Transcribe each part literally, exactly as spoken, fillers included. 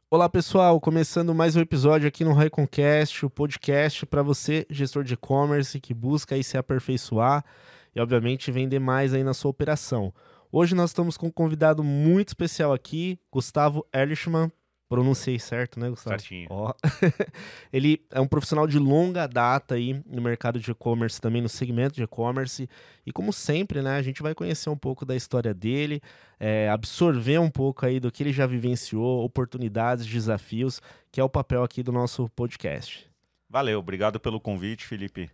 Olá pessoal, começando mais um episódio aqui no Raikoncast, o podcast para você, gestor de e-commerce, que busca aí se aperfeiçoar e obviamente vender mais aí na sua operação. Hoje nós estamos com um convidado muito especial aqui, Gustavo Ehrlichman. Pronunciei certo, né, Gustavo? Certinho. Ó. Ele é um profissional de longa data aí no mercado de e-commerce, também no segmento de e-commerce. E como sempre, né, a gente vai conhecer um pouco da história dele, é, absorver um pouco aí do que ele já vivenciou, oportunidades, desafios, que é o papel aqui do nosso podcast. Valeu, obrigado pelo convite, Felipe.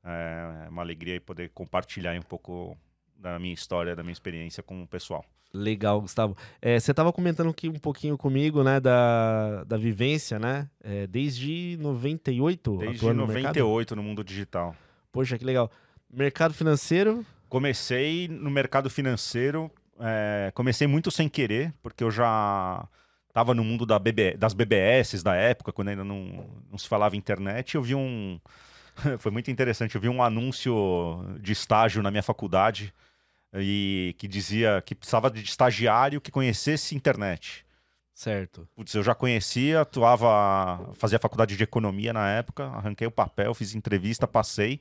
É uma alegria aí poder compartilhar um pouco da minha história, da minha experiência com o pessoal. Legal, Gustavo. É, você estava comentando aqui um pouquinho comigo, né, da, da vivência, né, é, desde noventa e oito, Desde atuando no noventa e mercado? oito no mundo digital. Poxa, que legal. Mercado financeiro? Comecei no mercado financeiro, é, comecei muito sem querer, porque eu já estava no mundo da B B, das B B S da época, quando ainda não, não se falava internet. Eu vi um... Foi muito interessante, eu vi um anúncio de estágio na minha faculdade e que dizia que precisava de estagiário que conhecesse internet. Certo. Putz, eu já conhecia, atuava, fazia faculdade de economia na época, arranquei o papel, fiz entrevista, passei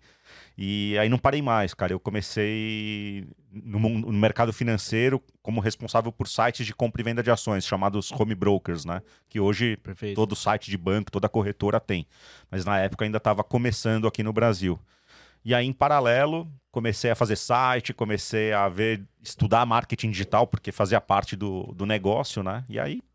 e aí não parei mais, cara. Eu comecei no, mundo- no mercado financeiro como responsável por sites de compra e venda de ações, chamados home brokers, né? Que hoje Perfeito. todo site de banco, toda corretora tem. Mas na época ainda estava começando aqui no Brasil. E aí, em paralelo, comecei a fazer site, comecei a ver, estudar marketing digital, porque fazia parte do, do negócio, né? E aí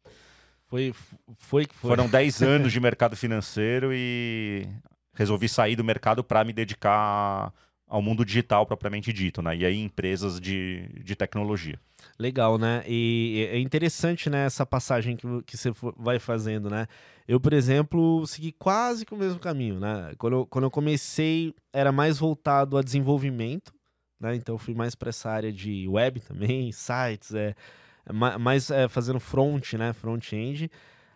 Foi, foi que foi. foram dez anos de mercado financeiro e resolvi sair do mercado para me dedicar ao mundo digital propriamente dito, né? E aí empresas de, de tecnologia. Legal, né? E é interessante, né, essa passagem que, vo- que você fo- vai fazendo, né? Eu, por exemplo, segui quase que o mesmo caminho, né? Quando eu, quando eu comecei, era mais voltado a desenvolvimento, né? Então, eu fui mais para essa área de web também, sites, é, é ma- mais é, fazendo front, né? Front-end,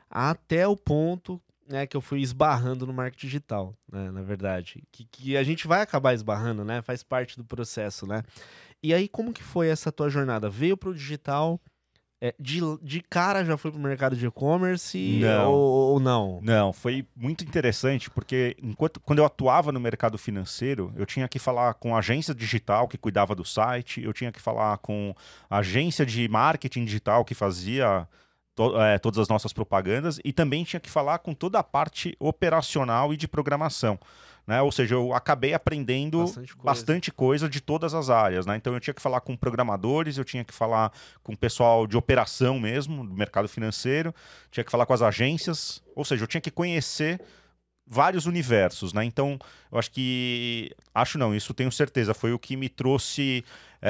até o ponto, né, que eu fui esbarrando no marketing digital, né? Na verdade. Que, que a gente vai acabar esbarrando, né? Faz parte do processo, né? E aí, como que foi essa tua jornada? Veio pro digital, é, de, de cara já foi pro mercado de e-commerce Não, ou, ou não? não, foi muito interessante porque enquanto quando eu atuava no mercado financeiro, eu tinha que falar com a agência digital que cuidava do site, eu tinha que falar com a agência de marketing digital que fazia to- eh, todas as nossas propagandas e também tinha que falar com toda a parte operacional e de programação. Né? Ou seja, eu acabei aprendendo Bastante coisa. bastante coisa de todas as áreas. Né? Então eu tinha que falar com programadores, eu tinha que falar com o pessoal de operação mesmo, do mercado financeiro, tinha que falar com as agências, ou seja, eu tinha que conhecer vários universos, né? Então, eu acho que, acho não, isso tenho certeza, foi o que me trouxe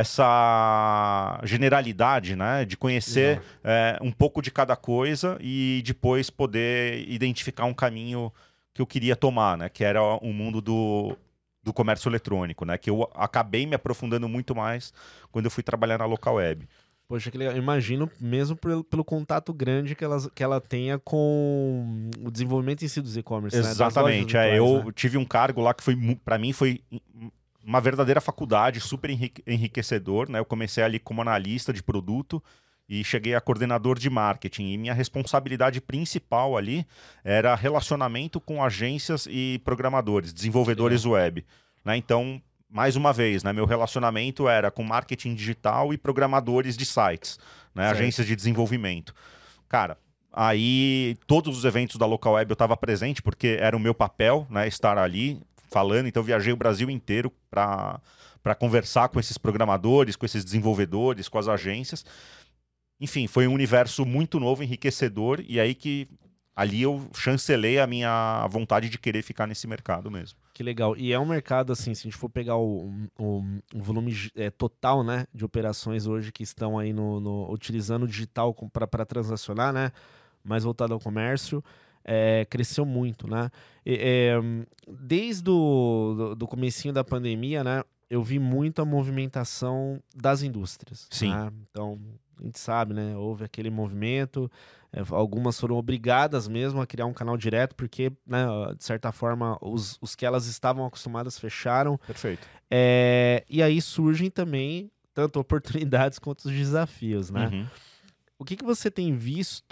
essa generalidade, né? De conhecer Legal. é, um pouco de cada coisa e depois poder identificar um caminho que eu queria tomar, né? Que era o mundo do, do comércio eletrônico, né? Que eu acabei me aprofundando muito mais quando eu fui trabalhar na local web. Poxa, que legal. Imagino mesmo pelo, pelo contato grande que ela, que ela tenha com o desenvolvimento em si dos e-commerce, né? Das lojas Exatamente. É, virtuais, né? eu tive um cargo lá que foi, para mim, foi uma verdadeira faculdade, super enrique- enriquecedor, né? Eu comecei ali como analista de produto e cheguei a coordenador de marketing. E minha responsabilidade principal ali era relacionamento com agências e programadores, desenvolvedores web, né? Então, mais uma vez, né? Meu relacionamento era com marketing digital e programadores de sites, né? Certo. Agências de desenvolvimento. Cara, aí todos os eventos da Local Web eu estava presente, porque era o meu papel, né, estar ali falando. Então eu viajei o Brasil inteiro para para conversar com esses programadores, com esses desenvolvedores, com as agências. Enfim, foi um universo muito novo, enriquecedor, e aí que ali eu chancelei a minha vontade de querer ficar nesse mercado mesmo. Que legal. E é um mercado, assim, se a gente for pegar o, o, o volume é, total, né, de operações hoje que estão aí no, no- utilizando o digital para transacionar, né, mais voltado ao comércio, é, cresceu muito, né? E, é, desde o do, do comecinho da pandemia, né, eu vi muita movimentação das indústrias, Sim. né? Então, a gente sabe, né, houve aquele movimento, é, algumas foram obrigadas mesmo a criar um canal direto, porque, né, de certa forma, os, os que elas estavam acostumadas fecharam. Perfeito. É, e aí surgem também tanto oportunidades quanto os desafios, né? Uhum. O que, que você tem visto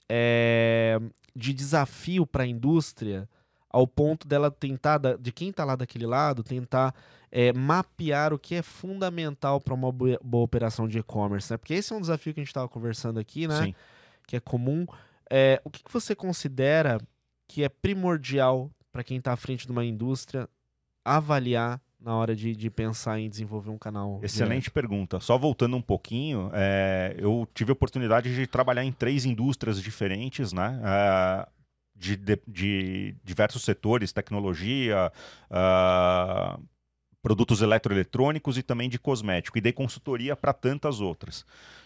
é, de desafio para a indústria, ao ponto dela tentar, da- de quem está lá daquele lado, tentar é, mapear o que é fundamental para uma boa, boa operação de e-commerce, né? Porque esse é um desafio que a gente estava conversando aqui, né? Sim. Que é comum. É, o que, que você considera que é primordial para quem está à frente de uma indústria avaliar na hora de, de pensar em desenvolver um canal? Excelente direto? pergunta. Só voltando um pouquinho, é, eu tive a oportunidade de trabalhar em três indústrias diferentes, né? É, de, de- de diversos setores, tecnologia, ah, produtos eletroeletrônicos e também de cosmético. E dei consultoria para tantas outras.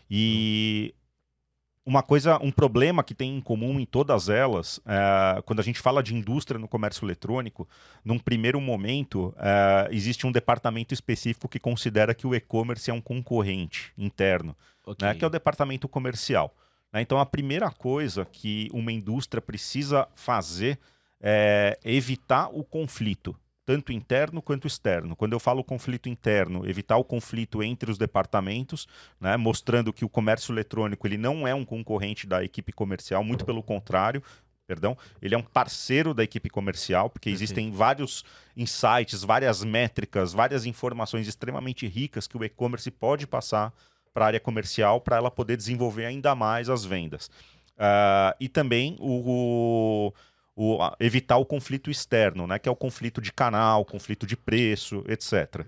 E uma coisa, um problema que tem em comum em todas elas, é, quando a gente fala de indústria no comércio eletrônico, num primeiro momento, é, existe um departamento específico que considera que o e-commerce é um concorrente interno, Ok. né, que é o departamento comercial. Né? Então, a primeira coisa que uma indústria precisa fazer é evitar o conflito, tanto interno quanto externo. Quando eu falo conflito interno, evitar o conflito entre os departamentos, né, mostrando que o comércio eletrônico ele não é um concorrente da equipe comercial, muito pelo contrário, perdão, ele é um parceiro da equipe comercial, porque Perfeito. existem vários insights, várias métricas, várias informações extremamente ricas que o e-commerce pode passar para a área comercial para ela poder desenvolver ainda mais as vendas. Uh, e também o, o, o, a- evitar o conflito externo, né, que é o conflito de canal, conflito de preço, etcétera.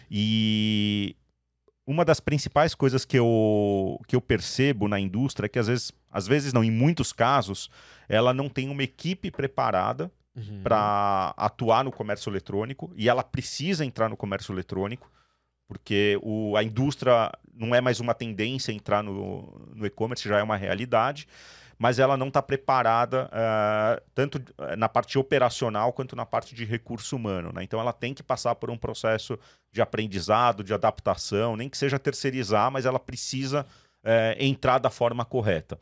E uma das principais coisas que eu, que eu percebo na indústria é que às vezes, às vezes não, em muitos casos, ela não tem uma equipe preparada Uhum. para atuar no comércio eletrônico e ela precisa entrar no comércio eletrônico porque o, a indústria não é mais uma tendência a entrar no, no e-commerce, já é uma realidade, mas ela não está preparada uh, tanto na parte operacional quanto na parte de recurso humano. Né? Então ela tem que passar por um processo de aprendizado, de adaptação, nem que seja terceirizar, mas ela precisa uh, entrar da forma correta.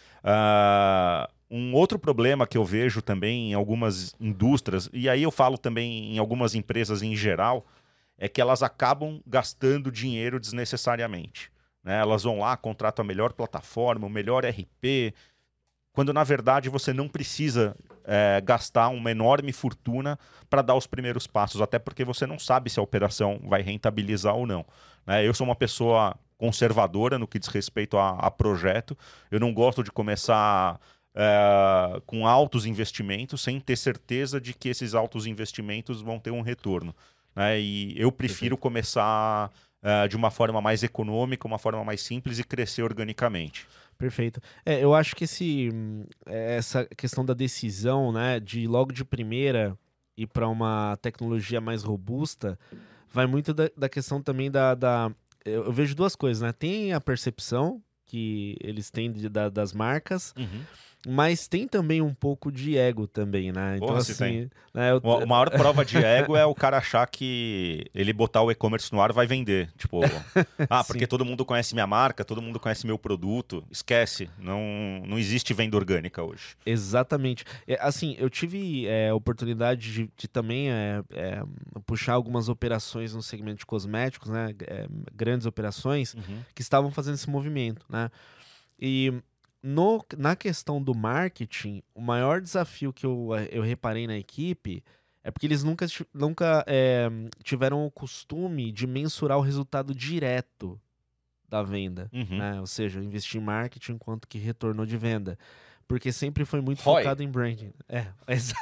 Uh, um outro problema que eu vejo também em algumas indústrias, e aí eu falo também em algumas empresas em geral, é que elas acabam gastando dinheiro desnecessariamente. Né? Elas vão lá, contratam a melhor plataforma, o melhor R P, quando na verdade você não precisa é, gastar uma enorme fortuna para dar os primeiros passos, até porque você não sabe se a operação vai rentabilizar ou não. Né? Eu sou uma pessoa conservadora no que diz respeito a, a projeto, eu não gosto de começar é, com altos investimentos sem ter certeza de que esses altos investimentos vão ter um retorno. Né? E eu prefiro Perfeito. começar uh, de uma forma mais econômica, uma forma mais simples e crescer organicamente. Perfeito. É, eu acho que esse, hum, é, essa questão da decisão, né, de logo de primeira ir para uma tecnologia mais robusta, vai muito da, da questão também da, da- Eu, eu vejo duas coisas, né? Tem a percepção que eles têm de- da- das marcas, Uhum. mas tem também um pouco de ego também, né? Então, Porra, se tem. assim, né, eu- A maior prova de ego é o cara achar que ele botar o e-commerce no ar vai vender. Tipo, ah, porque Sim. todo mundo conhece minha marca, todo mundo conhece meu produto. Esquece, não, não existe venda orgânica hoje. Exatamente. É, assim, eu tive é, oportunidade de, de também é, é, puxar algumas operações no segmento de cosméticos, né? É, grandes operações Uhum. que estavam fazendo esse movimento, né? E no, na questão do marketing, o maior desafio que eu, eh, eu reparei na equipe é porque eles nunca, ti- nunca é, tiveram o costume de mensurar o resultado direto da venda, Uhum. né? Ou seja, investir em marketing enquanto que retornou de venda. Porque sempre foi muito R O I. focado em branding. É, exa-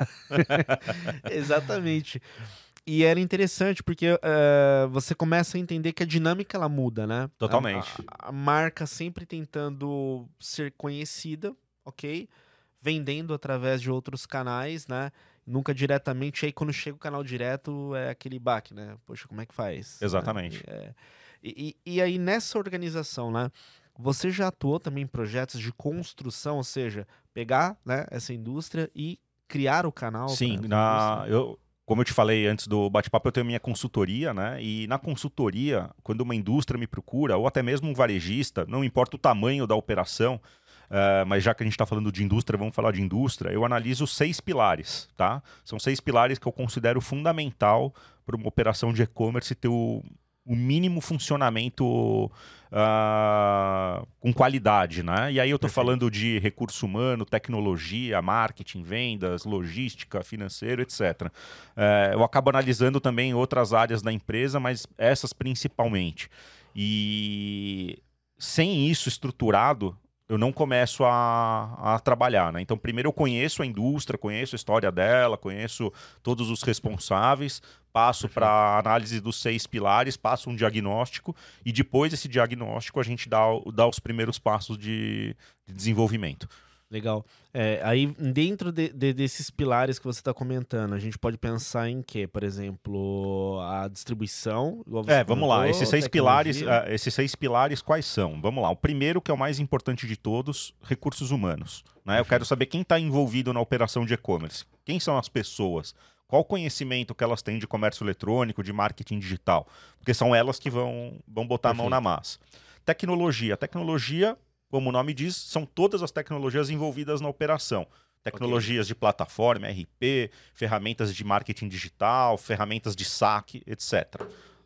exatamente. E era interessante porque eh, você começa a entender que a dinâmica ela muda, né? A, Totalmente. a- a marca sempre tentando ser conhecida, ok? Vendendo através de outros canais, né? Nunca diretamente. Aí quando chega o canal direto é aquele baque, né? Poxa, como é que faz? Né? Exatamente. E, é, e, e- e aí nessa organização, né? Você já atuou também em projetos de construção, ou seja, pegar, né, essa indústria e criar o canal para Sim, a na, indústria? eu, como eu te falei antes do bate-papo, eu tenho minha consultoria, né? E na consultoria, quando uma indústria me procura, ou até mesmo um varejista, não importa o tamanho da operação, eh, mas já que a gente está falando de indústria, vamos falar de indústria, eu analiso seis pilares, tá? São seis pilares que eu considero fundamental para uma operação de e-commerce ter o o mínimo funcionamento uh, com qualidade, né? E aí eu estou falando de recurso humano, tecnologia, marketing, vendas, logística, financeiro, etcétera. Uh, eu acabo analisando também outras áreas da empresa, mas essas principalmente. E sem isso estruturado, eu não começo a, a trabalhar, né? Então, primeiro eu conheço a indústria, conheço a história dela, conheço todos os responsáveis, passo para a análise dos seis pilares, passo um diagnóstico e depois desse diagnóstico a gente dá, dá os primeiros passos de, de desenvolvimento. Legal. É, aí, dentro de, de, desses pilares que você está comentando, a gente pode pensar em quê? Por exemplo, a distribuição? Igual você é, vamos comentou, lá. Esses seis, pilares, uh, tecnologia. esses seis pilares quais são? Vamos lá. O primeiro, que é o mais importante de todos, recursos humanos. Né? Eu quero saber quem está envolvido na operação de e-commerce. Quem são as pessoas? Qual o conhecimento que elas têm de comércio eletrônico, de marketing digital? Porque são elas que vão, vão botar a mão na massa. Tecnologia. Tecnologia, como o nome diz, são todas as tecnologias envolvidas na operação. Tecnologias okay. de plataforma, R P, ferramentas de marketing digital, ferramentas de saque, etcétera.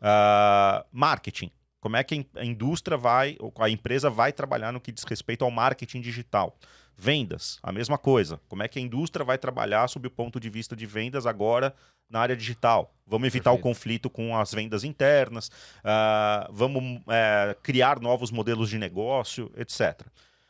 Uh, marketing. Como é que a indústria vai, ou a empresa vai trabalhar no que diz respeito ao marketing digital? Vendas, a mesma coisa. Como é que a indústria vai trabalhar sob o ponto de vista de vendas agora na área digital? Vamos evitar Perfeito. o conflito com as vendas internas, uh, vamos uh, criar novos modelos de negócio, etcétera.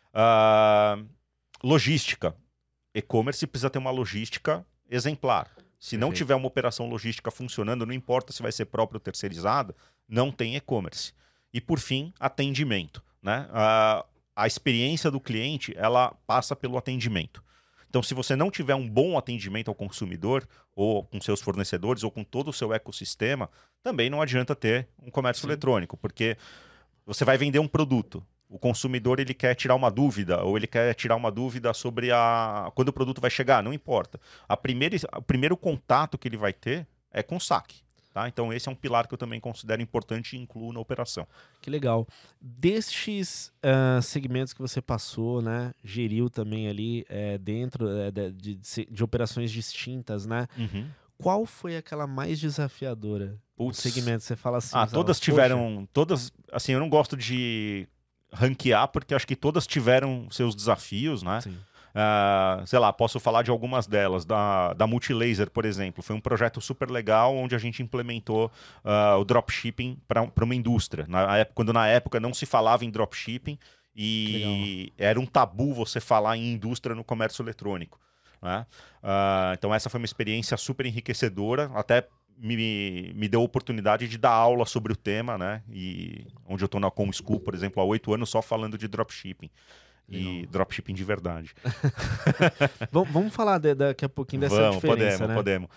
Uh, logística. E-commerce precisa ter uma logística exemplar. Se Perfeito. não tiver uma operação logística funcionando, não importa se vai ser própria ou terceirizada, não tem e-commerce. E, por fim, atendimento. Né? Uh, a experiência do cliente, ela passa pelo atendimento. Então, se você não tiver um bom atendimento ao consumidor, ou com seus fornecedores, ou com todo o seu ecossistema, também não adianta ter um comércio Sim. eletrônico, porque você vai vender um produto. O consumidor ele quer tirar uma dúvida, ou ele quer tirar uma dúvida sobre a... quando o produto vai chegar, não importa. A primeira... O primeiro contato que ele vai ter é com o saque. Tá? Então esse é um pilar que eu também considero importante e incluo na operação. Que legal. Destes uh, segmentos que você passou, né, geriu também ali é, dentro é, de, de, de operações distintas, né? Uhum. Qual foi aquela mais desafiadora? O segmento, você fala assim. Ah, todas tiveram, Poxa. todas, assim, eu não gosto de ranquear porque acho que todas tiveram seus desafios, né? Sim. Uh, sei lá, posso falar de algumas delas, da, da Multilaser, por exemplo. Foi um projeto super legal onde a gente implementou uh, o dropshipping para uma indústria. Na época, quando na época não se falava em dropshipping e era um tabu você falar em indústria no comércio eletrônico. Né? Uh, então essa foi uma experiência super enriquecedora, até me, me deu a oportunidade de dar aula sobre o tema, né? E onde eu estou na Com School, por exemplo, há oito anos só falando de dropshipping. Legal. E dropshipping de verdade. Vamos falar de, daqui a pouquinho dessa Vamos, diferença, podemos, né? podemos.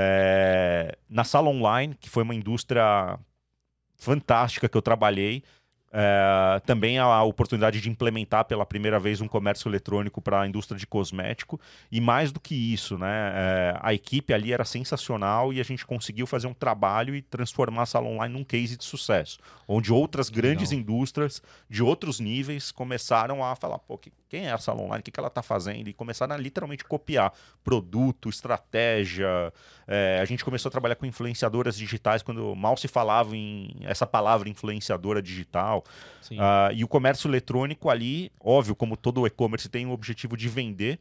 É, na Sala Online, que foi uma indústria fantástica que eu trabalhei, é, também a oportunidade de implementar pela primeira vez um comércio eletrônico para a indústria de cosmético. E mais do que isso, né? É, a equipe ali era sensacional e a gente conseguiu fazer um trabalho e transformar a Sala Online num case de sucesso, onde outras grandes Legal. indústrias de outros níveis começaram a falar, pô, quem é a Sala Online? O que ela está fazendo? E começaram a literalmente copiar produto, estratégia. É, a gente começou a trabalhar com influenciadoras digitais quando mal se falava em essa palavra influenciadora digital. Uh, e o comércio eletrônico ali, óbvio, como todo o e-commerce tem o objetivo de vender,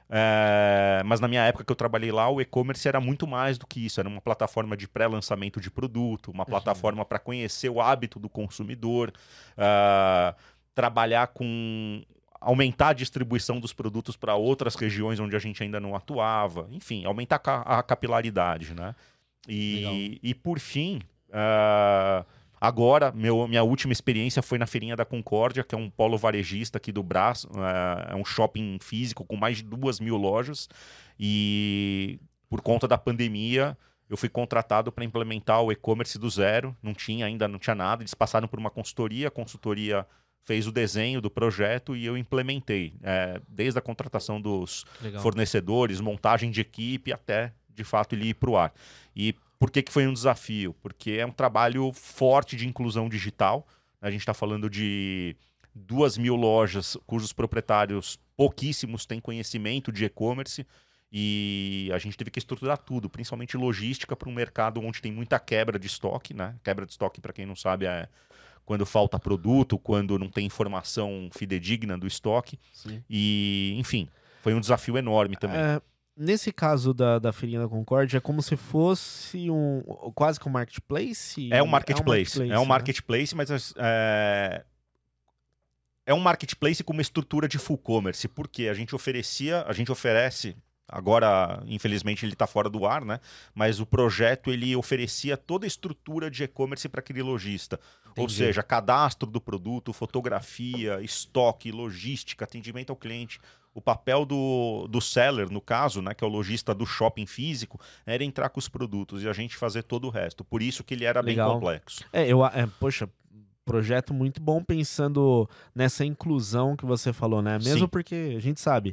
é, mas na minha época que eu trabalhei lá, o e-commerce era muito mais do que isso. Era uma plataforma de pré-lançamento de produto, uma plataforma para conhecer o hábito do consumidor, uh, trabalhar com... aumentar a distribuição dos produtos para outras regiões onde a gente ainda não atuava, enfim, aumentar a capilaridade, né? E, e por fim... Uh, Agora, meu, minha última experiência foi na Feirinha da Concórdia, que é um polo varejista aqui do Brás, é, é um shopping físico com mais de duas mil lojas, e por conta da pandemia eu fui contratado para implementar o e-commerce do zero, não tinha ainda, não tinha nada, eles passaram por uma consultoria, a consultoria fez o desenho do projeto e eu implementei, é, desde a contratação dos Legal. fornecedores, montagem de equipe, até, de fato, ele ir para o ar. E por que que foi um desafio? Porque é um trabalho forte de inclusão digital. A gente está falando de duas mil lojas cujos proprietários pouquíssimos têm conhecimento de e-commerce. e a gente teve que estruturar tudo, principalmente logística para um mercado onde tem muita quebra de estoque, né? Quebra de estoque, para quem não sabe, é quando falta produto, quando não tem informação fidedigna do estoque. Sim. E, enfim, foi um desafio enorme também. É, nesse caso da, da Feirinha da Concórdia, é como se fosse um quase que um marketplace? É um marketplace, é um marketplace, é um marketplace, né? mas é, é um marketplace com uma estrutura de full commerce, porque a gente oferecia, a gente oferece, agora infelizmente ele está fora do ar, né? Mas o projeto ele oferecia toda a estrutura de e-commerce para aquele lojista. Entendi. Ou seja, cadastro do produto, fotografia, estoque, logística, atendimento ao cliente. O papel do, do seller, no caso, né, que é o lojista do shopping físico, era entrar com os produtos e a gente fazer todo o resto. Por isso que ele era Legal. bem complexo. É, eu, é, poxa, projeto muito bom pensando nessa inclusão que você falou, né? Mesmo Sim. porque a gente sabe,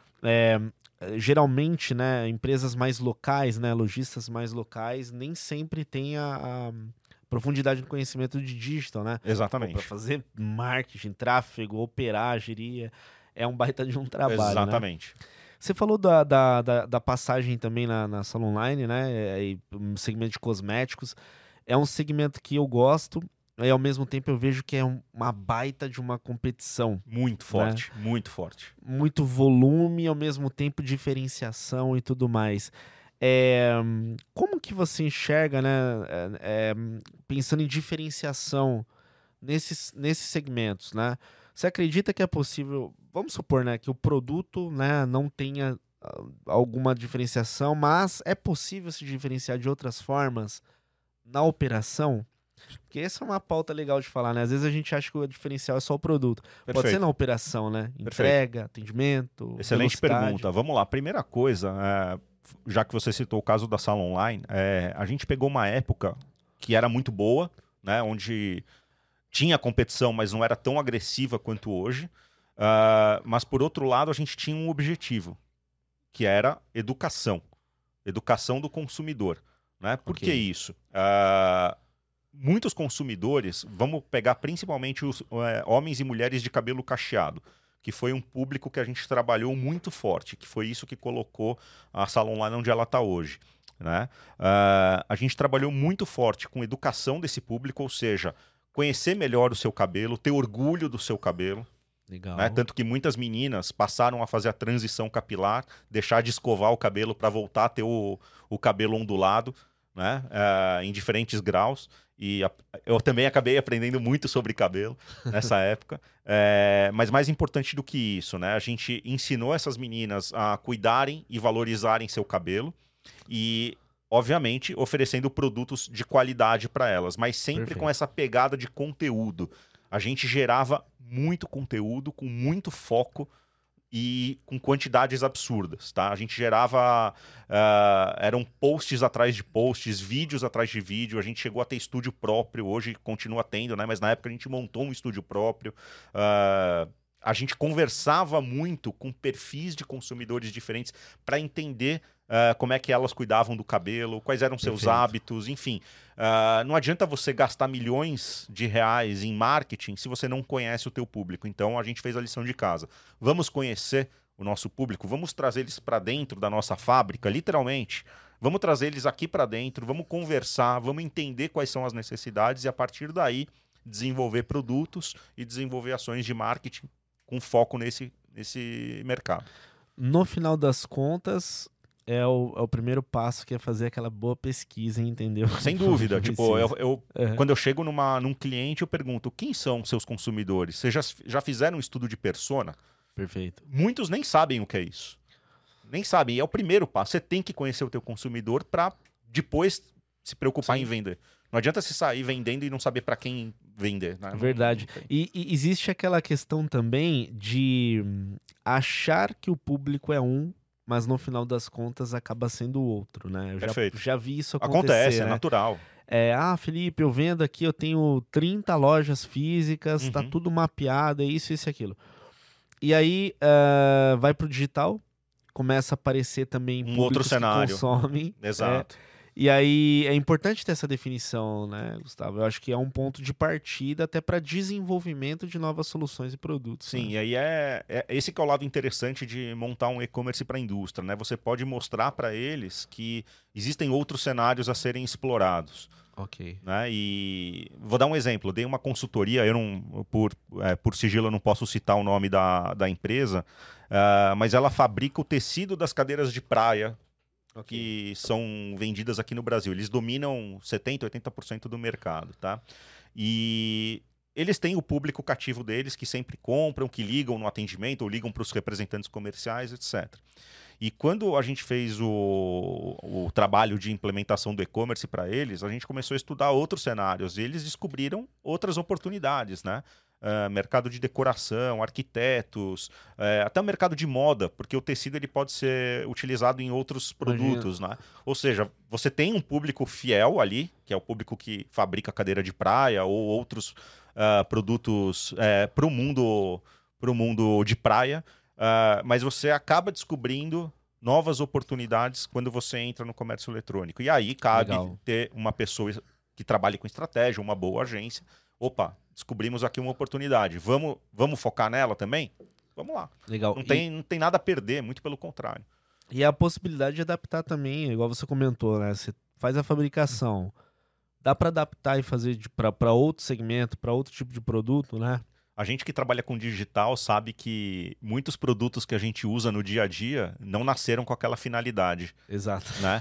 é, geralmente, né, empresas mais locais, né, lojistas mais locais, nem sempre têm a, a profundidade do conhecimento de digital, né? Exatamente. Para fazer marketing, tráfego, operar, gerir, é um baita de um trabalho, Exatamente. Né? Você falou da, da, da, da passagem também na, na sala online, né? E um segmento de cosméticos. É um segmento que eu gosto, e ao mesmo tempo eu vejo que é um, uma baita de uma competição. Muito forte, né? Muito forte. Muito volume e ao mesmo tempo diferenciação e tudo mais. É, como que você enxerga, né? É, é, pensando em diferenciação nesses, nesses segmentos, né? Você acredita que é possível, vamos supor, né, que o produto, né, não tenha uh, alguma diferenciação, mas é possível se diferenciar de outras formas na operação? Porque essa é uma pauta legal de falar, né? Às vezes a gente acha que o diferencial é só o produto. Perfeito. Pode ser na operação, né? Entrega, Perfeito. Atendimento, Excelente velocidade. pergunta. Vamos lá. Primeira coisa, é, já que você citou o caso da sala online, é, a gente pegou uma época que era muito boa, né, onde tinha competição, mas não era tão agressiva quanto hoje. Uh, mas, por outro lado, a gente tinha um objetivo, que era educação. Educação do consumidor. Né? Por okay. que isso? Uh, muitos consumidores, vamos pegar principalmente os uh, homens e mulheres de cabelo cacheado, que foi um público que a gente trabalhou muito forte, que foi isso que colocou a sala online onde ela está hoje. Né? Uh, a gente trabalhou muito forte com educação desse público, ou seja, conhecer melhor o seu cabelo, ter orgulho do seu cabelo. Legal. Né? Tanto que muitas meninas passaram a fazer a transição capilar, deixar de escovar o cabelo para voltar a ter o, o cabelo ondulado, né? Uh, em diferentes graus. E a, eu também acabei aprendendo muito sobre cabelo nessa época. É, mas mais importante do que isso, né? A gente ensinou essas meninas a cuidarem e valorizarem seu cabelo. E obviamente, oferecendo produtos de qualidade para elas, mas sempre Perfeito. Com essa pegada de conteúdo. A gente gerava muito conteúdo, com muito foco e com quantidades absurdas. Tá? A gente gerava... Uh, eram posts atrás de posts, vídeos atrás de vídeo. A gente chegou a ter estúdio próprio, hoje continua tendo, né? Mas na época a gente montou um estúdio próprio. Uh, a gente conversava muito com perfis de consumidores diferentes para entender Uh, como é que elas cuidavam do cabelo, quais eram seus Perfeito. Hábitos, enfim. Uh, não adianta você gastar milhões de reais em marketing se você não conhece o teu público. Então a gente fez a lição de casa. Vamos conhecer o nosso público, vamos trazer eles para dentro da nossa fábrica, literalmente. Vamos trazer eles aqui para dentro, vamos conversar, vamos entender quais são as necessidades e a partir daí desenvolver produtos e desenvolver ações de marketing com foco nesse, nesse mercado. No final das contas... É o, é o primeiro passo, que é fazer aquela boa pesquisa, entendeu? Sem dúvida. tipo, eu, eu, uhum. Quando eu chego numa, num cliente, eu pergunto, quem são seus consumidores? Vocês já, já fizeram um estudo de persona? Perfeito. Muitos nem sabem o que é isso. Nem sabem. É o primeiro passo. Você tem que conhecer o teu consumidor para depois se preocupar Sim. em vender. Não adianta você sair vendendo e não saber para quem vender. Né? Verdade. Não, não e, e existe aquela questão também de achar que o público é um, mas no final das contas acaba sendo o outro, né? Eu já, já vi isso acontecer. Acontece, né? É natural. É, ah, Felipe, eu vendo aqui, eu tenho trinta lojas físicas, uhum. tá tudo mapeado, é isso, isso e aquilo. E aí, uh, vai pro digital, começa a aparecer também um outro cenário. que consomem. Exato. É, E aí é importante ter essa definição, né, Gustavo? Eu acho que é um ponto de partida até para desenvolvimento de novas soluções e produtos. Sim, Né? e aí é, é esse que é o lado interessante de montar um e-commerce para a indústria, né? Você pode mostrar para eles que existem outros cenários a serem explorados. Ok. Né? E vou dar um exemplo. Eu dei uma consultoria, eu não, por, é, por sigilo eu não posso citar o nome da, da empresa, uh, mas ela fabrica o tecido das cadeiras de praia okay. que são vendidas aqui no Brasil. Eles dominam setenta, oitenta por cento do mercado, tá? E eles têm o público cativo deles que sempre compram, que ligam no atendimento ou ligam para os representantes comerciais, etcétera. E quando a gente fez o, o trabalho de implementação do e-commerce para eles, a gente começou a estudar outros cenários e eles descobriram outras oportunidades, né? Uh, mercado de decoração, arquitetos, uh, até o mercado de moda, porque o tecido ele pode ser utilizado em outros produtos, né? Ou seja, você tem um público fiel ali, que é o público que fabrica cadeira de praia ou outros uh, produtos uh, para o mundo, pro mundo de praia. Uh, mas você acaba descobrindo novas oportunidades quando você entra no comércio eletrônico. E aí cabe Legal. ter uma pessoa que trabalhe com estratégia, uma boa agência. Opa, descobrimos aqui uma oportunidade. Vamos, vamos focar nela também? Vamos lá. Legal. Não tem, e... não tem nada a perder, muito pelo contrário. E a possibilidade de adaptar também, igual você comentou, né? Você faz a fabricação, dá para adaptar e fazer para outro segmento, para outro tipo de produto, né? A gente que trabalha com digital sabe que muitos produtos que a gente usa no dia a dia não nasceram com aquela finalidade. Exato. Né?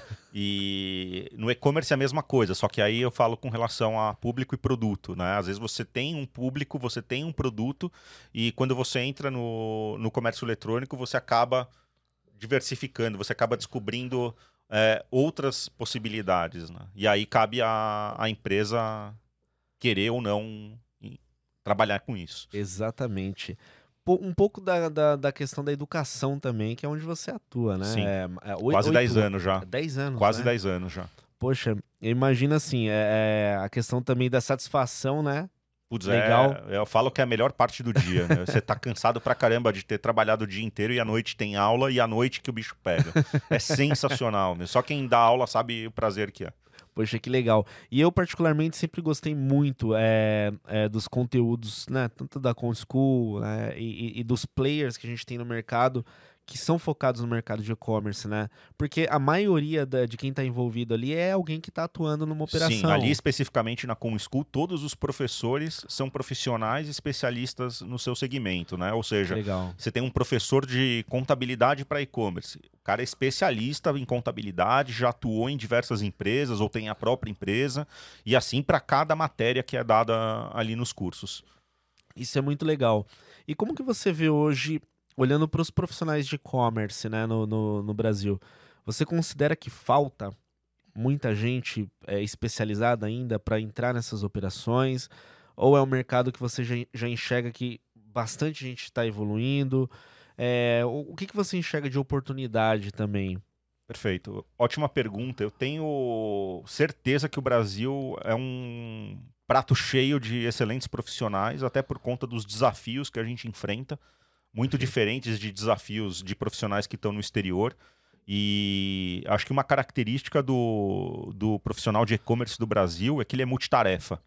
E no e-commerce é a mesma coisa, só que aí eu falo com relação a público e produto. Né? Às vezes você tem um público, você tem um produto, e quando você entra no, no comércio eletrônico, você acaba diversificando, você acaba descobrindo é, outras possibilidades. Né? E aí cabe a, a empresa querer ou não trabalhar com isso. Exatamente. Um pouco da, da, da questão da educação também, que é onde você atua, né? Sim. É, é, Quase dez anos já. dez anos, Quase né? dez anos já. Poxa, imagina assim, é, é a questão também da satisfação, né? Putz, Legal. É, eu falo que é a melhor parte do dia, né? Você tá cansado pra caramba de ter trabalhado o dia inteiro e à noite tem aula e à noite que o bicho pega. É sensacional, meu. Só quem dá aula sabe o prazer que é. Poxa, que legal. E eu, particularmente, sempre gostei muito é, é, dos conteúdos, né? Tanto da ComSchool, né? E, e, e dos players que a gente tem no mercado, que são focados no mercado de e-commerce, né? Porque a maioria da, de quem está envolvido ali é alguém que está atuando numa operação. Sim, ali especificamente na ComSchool, todos os professores são profissionais especialistas no seu segmento, né? Ou seja, Legal. Você tem um professor de contabilidade para e-commerce. O cara é especialista em contabilidade, já atuou em diversas empresas ou tem a própria empresa, e assim para cada matéria que é dada ali nos cursos. Isso é muito legal. E como que você vê hoje, olhando para os profissionais de e-commerce, né, no, no, no Brasil, você considera que falta muita gente é, especializada ainda para entrar nessas operações? Ou é um mercado que você já, já enxerga que bastante gente está evoluindo? É, o, o que, que você enxerga de oportunidade também? Perfeito. Ótima pergunta. Eu tenho certeza que o Brasil é um prato cheio de excelentes profissionais, até por conta dos desafios que a gente enfrenta, muito diferentes de desafios de profissionais que estão no exterior. E acho que uma característica do, do profissional de e-commerce do Brasil é que ele é multitarefa.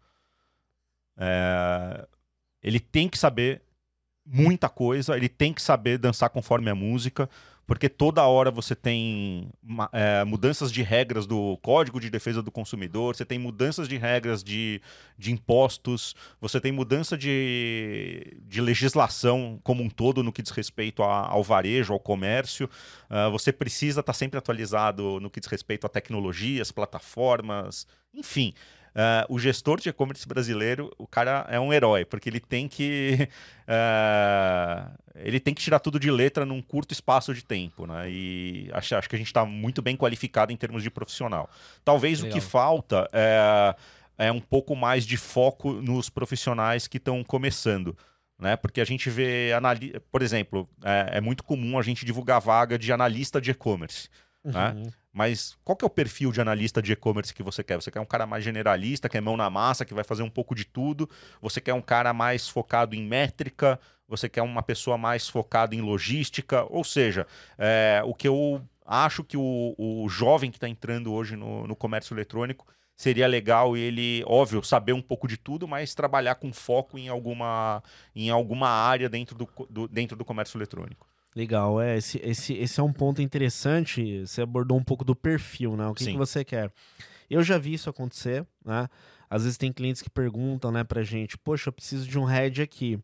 É, ele tem que saber muita coisa, ele tem que saber dançar conforme a música, porque toda hora você tem é, mudanças de regras do Código de Defesa do Consumidor, você tem mudanças de regras de, de impostos, você tem mudança de, de legislação como um todo no que diz respeito a, ao varejo, ao comércio. Uh, você precisa estar sempre atualizado no que diz respeito a tecnologias, plataformas, enfim. Uh, o gestor de e-commerce brasileiro, o cara é um herói, porque ele tem que uh, ele tem que tirar tudo de letra num curto espaço de tempo, né? E acho, acho que a gente está muito bem qualificado em termos de profissional. Talvez Legal. O que falta é, é um pouco mais de foco nos profissionais que estão começando, né? Porque a gente vê, anali... por exemplo, é, é muito comum a gente divulgar vaga de analista de e-commerce, uhum. né? Mas qual que é o perfil de analista de e-commerce que você quer? Você quer um cara mais generalista, que é mão na massa, que vai fazer um pouco de tudo? Você quer um cara mais focado em métrica? Você quer uma pessoa mais focada em logística? Ou seja, é, o que eu acho que o, o jovem que está entrando hoje no, no comércio eletrônico seria legal ele, óbvio, saber um pouco de tudo, mas trabalhar com foco em alguma, em alguma área dentro do, do, dentro do comércio eletrônico. Legal, é, esse, esse, esse é um ponto interessante, você abordou um pouco do perfil, né? O que, que você quer. Eu já vi isso acontecer, né? Às vezes tem clientes que perguntam, né, pra gente, poxa, eu preciso de um head aqui.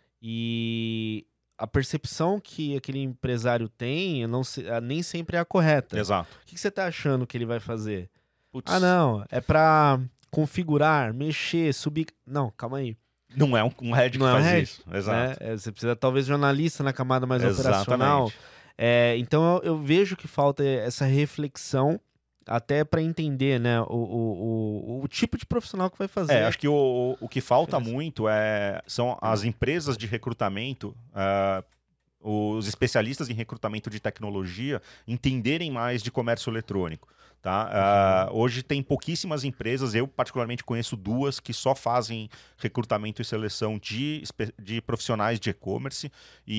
E a percepção que aquele empresário tem não se, nem sempre é a correta. Exato. O que, que você tá achando que ele vai fazer? Putz. Ah, não, é pra configurar, mexer, subir... Não, calma aí. Não é um, um head que não faz é um head, isso. Exato. Né? É, você precisa talvez de um analista na camada mais Exatamente. operacional. É, então eu, eu vejo que falta essa reflexão até para entender, né, o, o, o, o tipo de profissional que vai fazer. É, acho que o, o que falta muito é, são as empresas de recrutamento, uh, os especialistas em recrutamento de tecnologia entenderem mais de comércio eletrônico. Tá? Uh, hoje tem pouquíssimas empresas, eu particularmente conheço duas que só fazem recrutamento e seleção de, de profissionais de e-commerce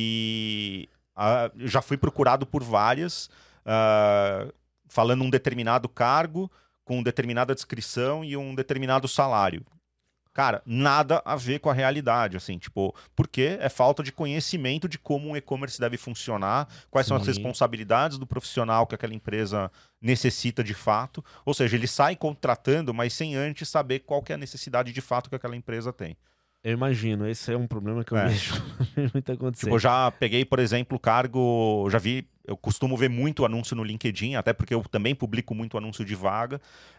e uh, já fui procurado por várias, uh, falando um determinado cargo, com determinada descrição e um determinado salário. Cara, nada a ver com a realidade, assim, tipo, porque é falta de conhecimento de como um e-commerce deve funcionar, quais Sim. são as responsabilidades do profissional que aquela empresa necessita de fato, ou seja, ele sai contratando, mas sem antes saber qual que é a necessidade de fato que aquela empresa tem. Eu imagino, esse é um problema que eu é. vejo muito acontecer. Tipo, eu já peguei, por exemplo, cargo, já vi, eu costumo ver muito anúncio no LinkedIn, até porque eu também publico muito anúncio de vaga.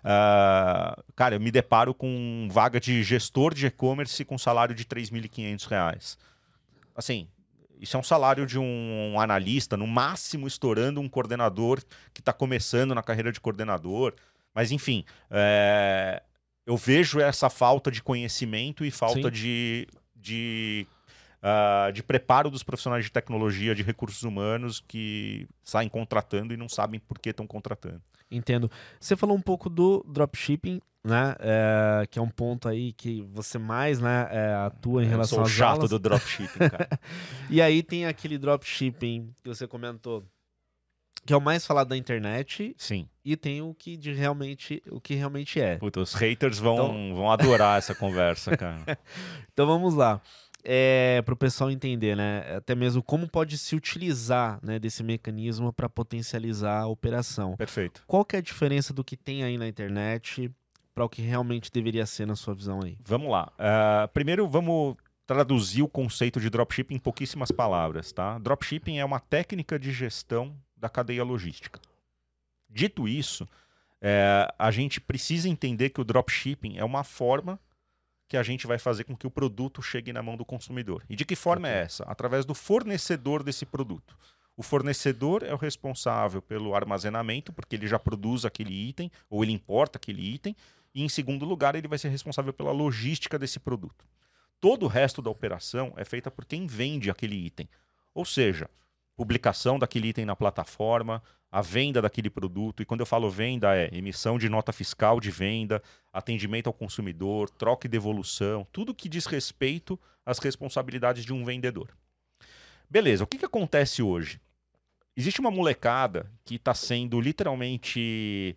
Uh, cara, eu me deparo com vaga de gestor de e-commerce com salário de três mil e quinhentos reais. Assim, isso é um salário de um analista, no máximo estourando um coordenador que está começando na carreira de coordenador. Mas, enfim... É... eu vejo essa falta de conhecimento e falta de, de, uh, de preparo dos profissionais de tecnologia, de recursos humanos que saem contratando e não sabem por que estão contratando. Entendo. Você falou um pouco do dropshipping, né? É, que é um ponto aí que você mais, né, é, atua em relação às aulas. Eu sou chato aulas. do dropshipping, cara. E aí tem aquele dropshipping que você comentou, que é o mais falado da internet. Sim. E tem o que, de realmente, o que realmente é. Puta, os haters vão, então... vão adorar essa conversa, cara. Então vamos lá. É, para o pessoal entender, né? Até mesmo como pode se utilizar, né, desse mecanismo para potencializar a operação. Perfeito. Qual que é a diferença do que tem aí na internet para o que realmente deveria ser na sua visão aí? Vamos lá. Uh, primeiro vamos traduzir o conceito de dropshipping em pouquíssimas palavras, tá? Dropshipping é uma técnica de gestão da cadeia logística. Dito isso, é, a gente precisa entender que o dropshipping é uma forma que a gente vai fazer com que o produto chegue na mão do consumidor. E de que forma okay. é essa? Através do fornecedor desse produto. O fornecedor é o responsável pelo armazenamento, porque ele já produz aquele item, ou ele importa aquele item, e em segundo lugar ele vai ser responsável pela logística desse produto. Todo o resto da operação é feita por quem vende aquele item. Ou seja, publicação daquele item na plataforma, a venda daquele produto, e quando eu falo venda é emissão de nota fiscal de venda, atendimento ao consumidor, troca e devolução, tudo que diz respeito às responsabilidades de um vendedor. Beleza, o que, que acontece hoje? Existe uma molecada que está sendo literalmente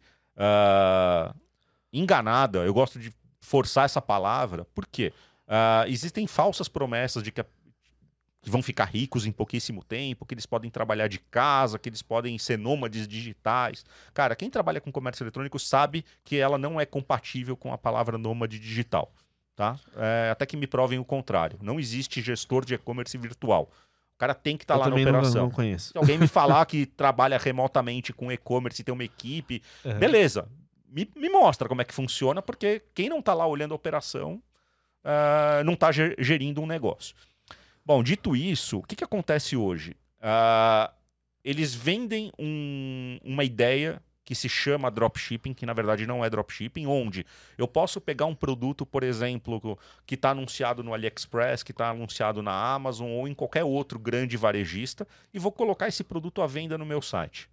uh, enganada, eu gosto de forçar essa palavra, por quê? Uh, existem falsas promessas de que a que vão ficar ricos em pouquíssimo tempo, que eles podem trabalhar de casa, que eles podem ser nômades digitais. Cara, quem trabalha com comércio eletrônico sabe que ela não é compatível com a palavra nômade digital. Tá? É, até que me provem o contrário. Não existe gestor de e-commerce virtual. O cara tem que estar tá lá na operação. Não, não conheço. Se alguém me falar que trabalha remotamente com e-commerce e tem uma equipe, uhum. beleza. Me, me mostra como é que funciona, porque quem não está lá olhando a operação uh, não está gerindo um negócio. Bom, dito isso, o que, que acontece hoje? Uh, eles vendem um, uma ideia que se chama dropshipping, que na verdade não é dropshipping, onde eu posso pegar um produto, por exemplo, que está anunciado no AliExpress, que está anunciado na Amazon ou em qualquer outro grande varejista e vou colocar esse produto à venda no meu site.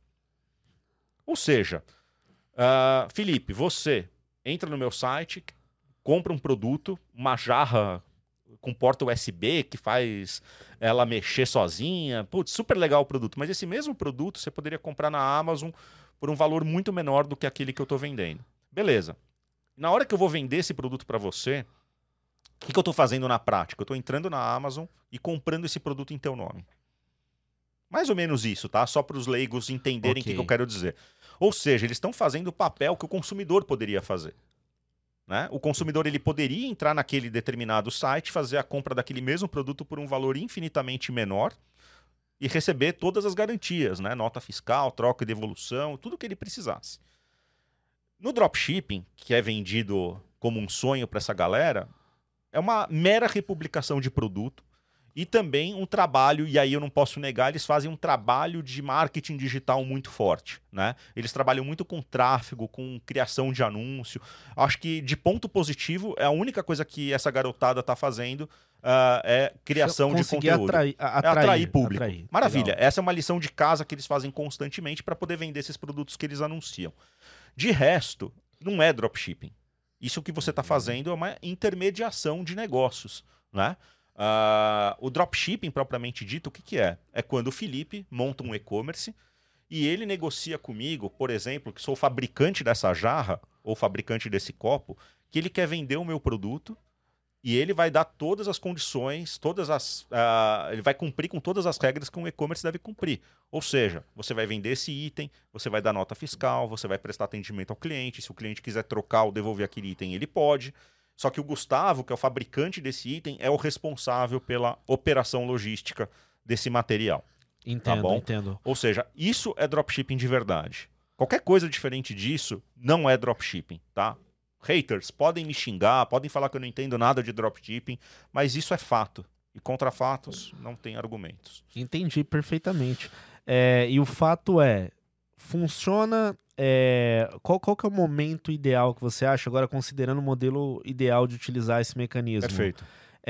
Ou seja, uh, Felipe, você entra no meu site, compra um produto, uma jarra com porta U S B que faz ela mexer sozinha. Putz, super legal o produto. Mas esse mesmo produto você poderia comprar na Amazon por um valor muito menor do que aquele que eu estou vendendo. Beleza. Na hora que eu vou vender esse produto para você, o que, que eu estou fazendo na prática? Eu estou entrando na Amazon e comprando esse produto em teu nome. Mais ou menos isso, tá? Só para os leigos entenderem o okay. que, que eu quero dizer. Ou seja, eles estão fazendo o papel que o consumidor poderia fazer. Né? O consumidor ele poderia entrar naquele determinado site, fazer a compra daquele mesmo produto por um valor infinitamente menor e receber todas as garantias, né? Nota fiscal, troca e devolução, tudo que ele precisasse. No dropshipping, que é vendido como um sonho para essa galera, é uma mera republicação de produto e também um trabalho, e aí eu não posso negar, eles fazem um trabalho de marketing digital muito forte, né? Eles trabalham muito com tráfego, com criação de anúncio. Acho que de ponto positivo, é a única coisa que essa garotada está fazendo uh, é criação de conteúdo. Atrair, atrair, é atrair público. Atrair. Maravilha. Legal. Essa é uma lição de casa que eles fazem constantemente para poder vender esses produtos que eles anunciam. De resto, não é dropshipping. Isso que você está fazendo é uma intermediação de negócios, né? Uh, o dropshipping propriamente dito, o que, que é? É quando o Felipe monta um e-commerce e ele negocia comigo, por exemplo, que sou fabricante dessa jarra ou fabricante desse copo, que ele quer vender o meu produto e ele vai dar todas as condições, todas as, uh, ele vai cumprir com todas as regras que um e-commerce deve cumprir. Ou seja, você vai vender esse item, você vai dar nota fiscal, você vai prestar atendimento ao cliente, se o cliente quiser trocar ou devolver aquele item, ele pode. Só que o Gustavo, que é o fabricante desse item, é o responsável pela operação logística desse material. Entendo, tá bom? entendo. Ou seja, isso é dropshipping de verdade. Qualquer coisa diferente disso não é dropshipping, tá? Haters podem me xingar, podem falar que eu não entendo nada de dropshipping, mas isso é fato. E contra fatos não tem argumentos. Entendi perfeitamente. É, e o fato é, funciona... É, qual, qual que é o momento ideal que você acha, agora considerando o modelo ideal de utilizar esse mecanismo? Perfeito.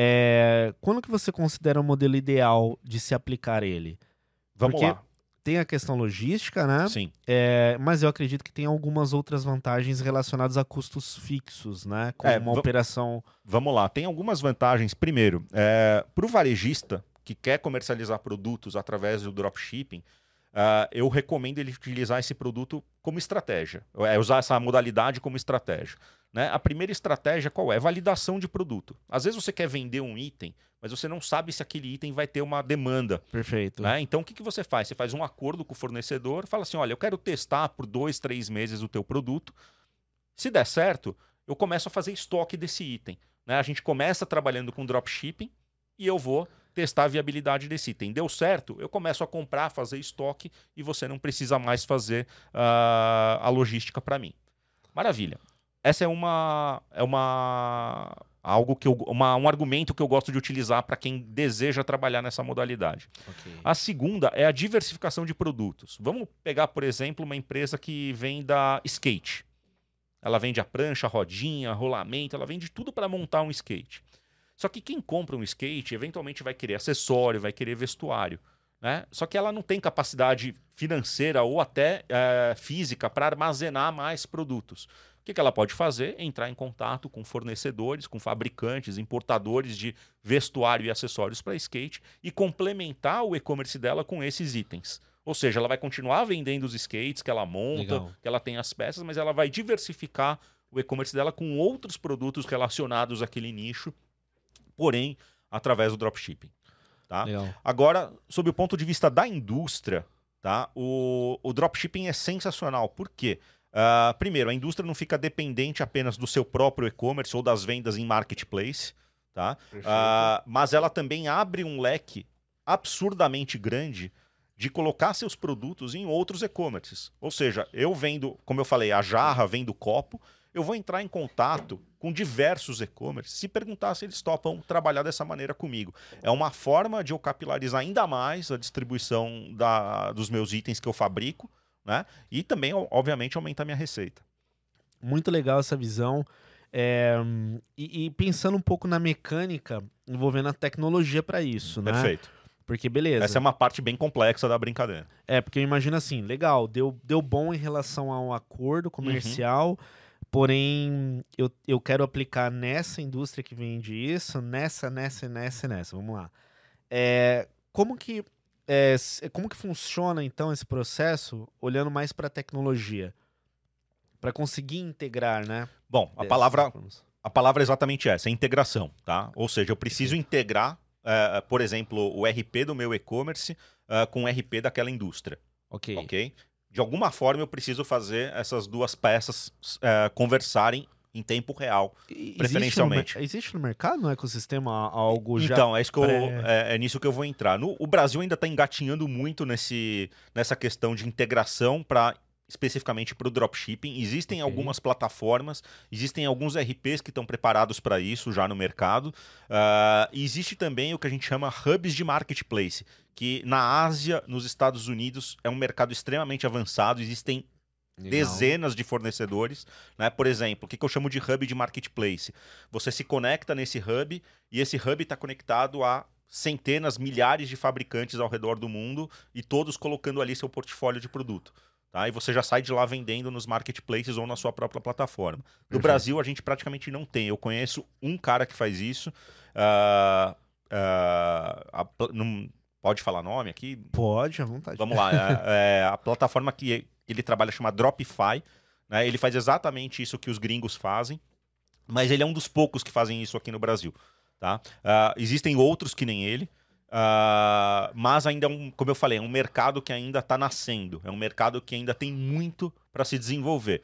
É, quando que você considera o modelo ideal de se aplicar ele? Vamos Porque lá. tem a questão logística, né? Sim. É, mas eu acredito que tem algumas outras vantagens relacionadas a custos fixos, né? Com É, uma operação... Vamos lá. Tem algumas vantagens. Primeiro, é, para o varejista que quer comercializar produtos através do dropshipping, Uh, eu recomendo ele utilizar esse produto como estratégia, é, usar essa modalidade como estratégia. Né? A primeira estratégia qual é? Validação de produto. Às vezes você quer vender um item, mas você não sabe se aquele item vai ter uma demanda. Perfeito. Né? Então o que, que você faz? Você faz um acordo com o fornecedor, fala assim, olha, eu quero testar por dois, três meses o teu produto. Se der certo, eu começo a fazer estoque desse item. Né? A gente começa trabalhando com dropshipping e eu vou testar a viabilidade desse item. Deu certo, eu começo a comprar, fazer estoque e você não precisa mais fazer uh, a logística para mim. Maravilha. Essa é uma é uma algo que eu, uma, um argumento que eu gosto de utilizar para quem deseja trabalhar nessa modalidade. Okay. A segunda é a diversificação de produtos. Vamos pegar, por exemplo, uma empresa que vende skate. Ela vende a prancha, a rodinha, rolamento, ela vende tudo para montar um skate. Só que quem compra um skate, eventualmente vai querer acessório, vai querer vestuário. Né? Só que ela não tem capacidade financeira ou até é, física para armazenar mais produtos. O que, que ela pode fazer? Entrar em contato com fornecedores, com fabricantes, importadores de vestuário e acessórios para skate e complementar o e-commerce dela com esses itens. Ou seja, ela vai continuar vendendo os skates que ela monta, Legal. que ela tem as peças, mas ela vai diversificar o e-commerce dela com outros produtos relacionados àquele nicho, porém, através do dropshipping. Tá? Agora, sob o ponto de vista da indústria, tá? o, o dropshipping é sensacional. Por quê? Uh, primeiro, a indústria não fica dependente apenas do seu próprio e-commerce ou das vendas em marketplace, tá? uh, mas ela também abre um leque absurdamente grande de colocar seus produtos em outros e-commerces. Ou seja, eu vendo, como eu falei, a jarra, vendo o copo, eu vou entrar em contato com diversos e-commerces e perguntar se eles topam trabalhar dessa maneira comigo. É uma forma de eu capilarizar ainda mais a distribuição da, dos meus itens que eu fabrico, né? E também, obviamente, aumentar minha receita. Muito legal essa visão. É, e, e pensando um pouco na mecânica, envolvendo a tecnologia para isso, né? Perfeito. Porque, beleza. Essa é uma parte bem complexa da brincadeira. É, porque eu imagino assim, legal, deu, deu bom em relação a um acordo comercial, uhum. Porém, eu, eu quero aplicar nessa indústria que vende isso, nessa, nessa, nessa e nessa. Vamos lá. É, como que é, s- como que funciona então esse processo, olhando mais para a tecnologia, para conseguir integrar, né? Bom, a Dessas palavra, formas. a palavra é exatamente essa, é integração, tá? Ou seja, eu preciso Perfeito. integrar, eh, por exemplo, o R P do meu e-commerce eh, com o R P daquela indústria, Ok. ok? De alguma forma eu preciso fazer essas duas peças eh, conversarem em tempo real, E- Existe no, mer- preferencialmente. existe no mercado, no ecossistema, algo já Então, é, isso que eu- pré... é- é nisso que eu vou entrar. No, o Brasil ainda está engatinhando muito nesse, nessa questão de integração para especificamente para o dropshipping. Existem Ok. algumas plataformas, existem alguns R Ps que estão preparados para isso já no mercado. Ah, e existe também o que a gente chama hubs de marketplace, que na Ásia, nos Estados Unidos, é um mercado extremamente avançado. Existem Legal. dezenas de fornecedores, né? Por exemplo, o que que eu chamo de hub de marketplace? Você se conecta nesse hub e esse hub está conectado a centenas, milhares de fabricantes ao redor do mundo e todos colocando ali seu portfólio de produto. Tá? E você já sai de lá vendendo nos marketplaces ou na sua própria plataforma. No Perfeito. Brasil, a gente praticamente não tem. Eu conheço um cara que faz isso. ah, ah, a pla- não pode falar nome aqui? Pode, à vontade. Vamos lá, é, é, a plataforma que ele trabalha chama Dropify, né? Ele faz exatamente isso que os gringos fazem, mas ele é um dos poucos que fazem isso aqui no Brasil, tá? Ah, existem outros que nem ele, ah, mas ainda, é um, como eu falei, é um mercado que ainda está nascendo, é um mercado que ainda tem muito para se desenvolver.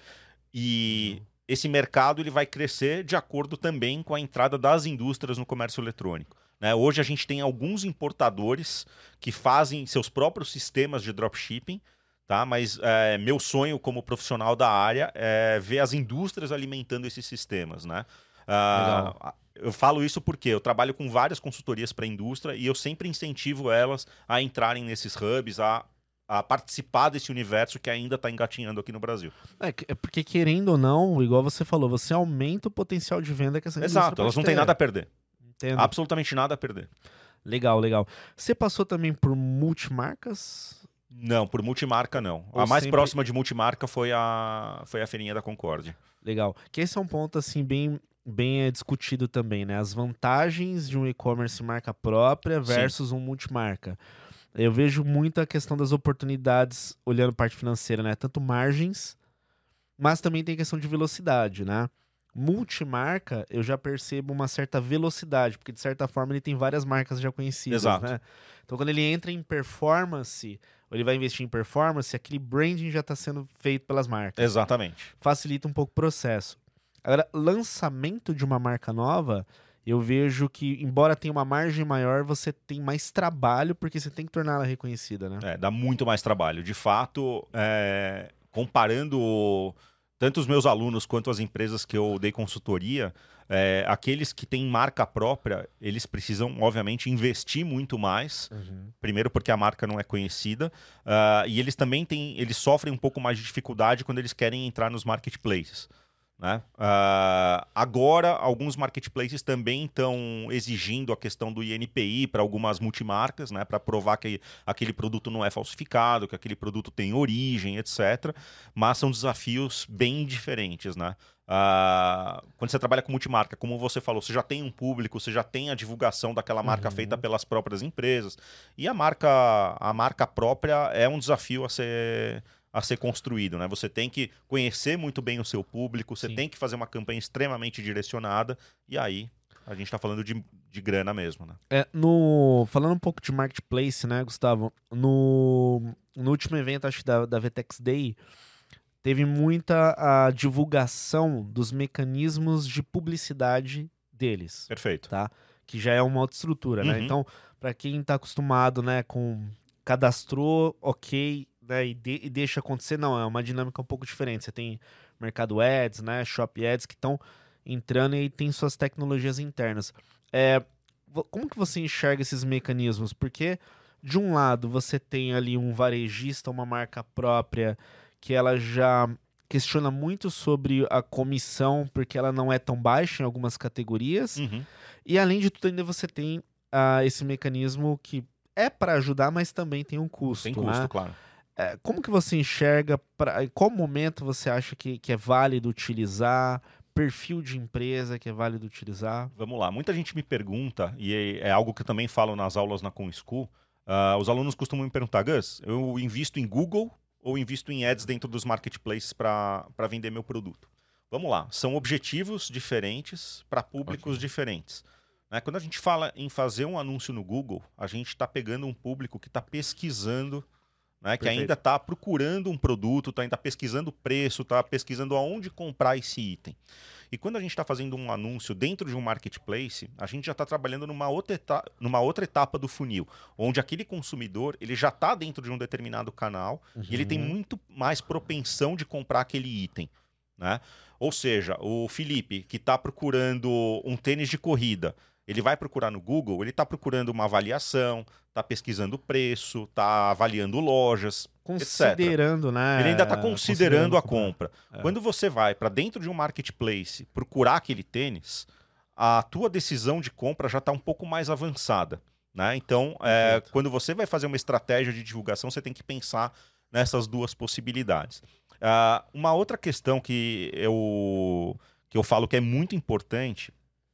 E esse mercado ele vai crescer de acordo também com a entrada das indústrias no comércio eletrônico. Né? Hoje a gente tem alguns importadores que fazem seus próprios sistemas de dropshipping, tá? Mas é, meu sonho como profissional da área é ver as indústrias alimentando esses sistemas. Né? Legal. Ah, eu falo isso porque eu trabalho com várias consultorias para a indústria e eu sempre incentivo elas a entrarem nesses hubs, a a participar desse universo que ainda está engatinhando aqui no Brasil. É, que- é porque, querendo ou não, igual você falou, você aumenta o potencial de venda que essa indústria Exato, elas pode não têm nada a ter. perder. Entendo. Absolutamente nada a perder. Legal, legal. Você passou também por multimarcas? Não, por multimarca não. Ou A mais sempre. próxima de multimarca foi a, foi a Feirinha da Concórdia. Legal. Que esse é um ponto, assim, bem, bem é, discutido também, né? As vantagens de um e-commerce marca própria Sim, versus um multimarca. Eu vejo muito a questão das oportunidades, olhando parte financeira, né? Tanto margens, mas também tem questão de velocidade, né? Multimarca, eu já percebo uma certa velocidade, porque de certa forma ele tem várias marcas já conhecidas, exato. né? Então quando ele entra em performance, ou ele vai investir em performance, aquele branding já está sendo feito pelas marcas. Exatamente. Facilita um pouco o processo. Agora, lançamento de uma marca nova, eu vejo que, embora tenha uma margem maior, você tem mais trabalho, porque você tem que torná-la reconhecida, né? É, dá muito mais trabalho. De fato, é, comparando tanto os meus alunos quanto as empresas que eu dei consultoria, é, aqueles que têm marca própria, eles precisam, obviamente, investir muito mais. Uhum. Primeiro porque a marca não é conhecida, ah, e eles também têm, eles sofrem um pouco mais de dificuldade quando eles querem entrar nos marketplaces. Né? Ah, agora, alguns marketplaces também estão exigindo a questão do I N P I para algumas multimarcas, né? Para provar que aquele produto não é falsificado, que aquele produto tem origem, etcétera. Mas são desafios bem diferentes. Né? Ah, quando você trabalha com multimarca, como você falou, você já tem um público, você já tem a divulgação daquela marca feita Uhum. pelas próprias empresas. E a marca, a marca própria é um desafio a ser a ser construído, né? Você tem que conhecer muito bem o seu público, você Sim. tem que fazer uma campanha extremamente direcionada, e aí a gente está falando de, de grana mesmo, né? É, no, falando um pouco de marketplace, né, Gustavo? No, no último evento, acho que da, da V TEX Day, teve muita a divulgação dos mecanismos de publicidade deles, Perfeito. tá? Que já é uma outra estrutura, né? Uhum. Então, para quem tá acostumado, né, com cadastrou, ok, né, e, de- e deixa acontecer, não, é uma dinâmica um pouco diferente. Você tem Mercado Ads, né, Shop Ads que estão entrando e tem suas tecnologias internas. É, vo- como que você enxerga esses mecanismos? Porque de um lado você tem ali um varejista, uma marca própria que ela já questiona muito sobre a comissão, porque ela não é tão baixa em algumas categorias. Uhum. E além de tudo, ainda você tem ah, esse mecanismo que é para ajudar, mas também tem um custo, Tem custo, né? claro. É, como que você enxerga, pra, em qual momento você acha que, que é válido utilizar, perfil de empresa que é válido utilizar? Vamos lá. Muita gente me pergunta, e é, é algo que eu também falo nas aulas na ComSchool, uh, os alunos costumam me perguntar, Gus, eu invisto em Google ou invisto em ads dentro dos marketplaces para vender meu produto? Vamos lá. São objetivos diferentes para públicos okay. diferentes. Né? Quando a gente fala em fazer um anúncio no Google, a gente está pegando um público que está pesquisando, né? Que ainda está procurando um produto, está ainda pesquisando o preço, está pesquisando aonde comprar esse item. E quando a gente está fazendo um anúncio dentro de um marketplace, a gente já está trabalhando numa outra, etapa, numa outra etapa do funil, onde aquele consumidor ele já está dentro de um determinado canal uhum. e ele tem muito mais propensão de comprar aquele item. Né? Ou seja, o Felipe, que está procurando um tênis de corrida, ele vai procurar no Google, ele está procurando uma avaliação, está pesquisando o preço, está avaliando lojas, considerando, etcétera. Né? Ele ainda está considerando, considerando a compra. É. Quando você vai para dentro de um marketplace procurar aquele tênis, a tua decisão de compra já está um pouco mais avançada. Né? Então, é, quando você vai fazer uma estratégia de divulgação, você tem que pensar nessas duas possibilidades. Uh, uma outra questão que eu, que eu falo que é muito importante,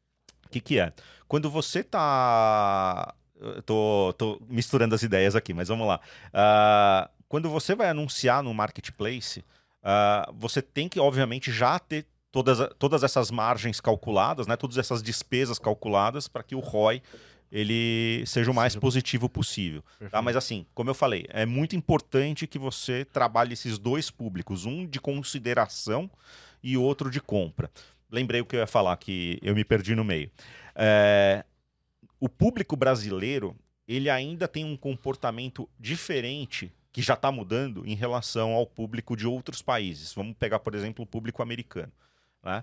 o que, que é? Quando você está... Tô, tô misturando as ideias aqui, mas vamos lá. Uh, quando você vai anunciar no marketplace, uh, você tem que, obviamente, já ter todas, todas essas margens calculadas, né? Todas essas despesas calculadas para que o R O I ele seja o mais seja... positivo possível. Tá? Mas assim, como eu falei, é muito importante que você trabalhe esses dois públicos, um de consideração e outro de compra. Lembrei o que eu ia falar, que eu me perdi no meio. É... O público brasileiro, ele ainda tem um comportamento diferente, que já está mudando, em relação ao público de outros países. Vamos pegar, por exemplo, o público americano. Né?